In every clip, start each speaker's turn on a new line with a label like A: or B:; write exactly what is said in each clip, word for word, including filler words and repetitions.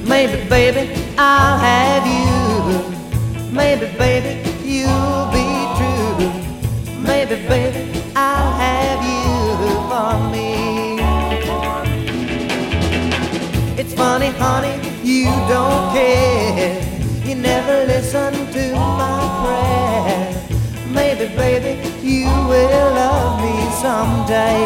A: Maybe, baby, I'll have you. Maybe, baby, you'll be true. Maybe, baby, I'll have you for me. It's funny, honey, you don't care. You never listen to my prayer. Maybe, baby, you will love me someday.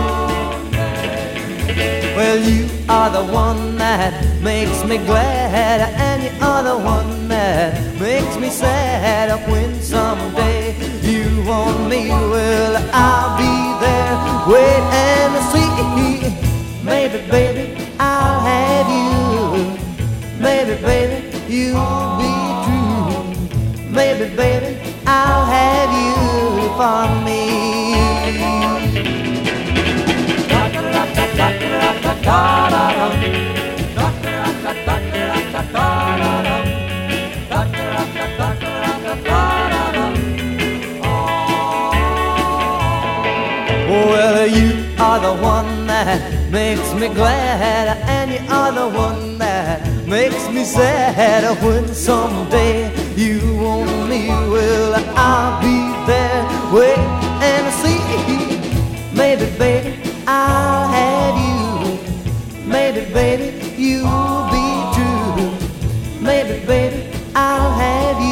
A: Well, you are the one that makes me glad, and you are the one that makes me sad. When someday you want me, well, I'll be there, wait and see. Maybe, baby, I'll have you. Maybe, baby, you'll be true. Maybe, baby, I'll have you for me. Well, you are the one that makes me glad, and you are the one that makes me sad. When someday you want me, well, I'll be there, wait and see. Maybe, baby, I'll have you. Maybe, baby, you'll be true. Maybe, baby, I'll have you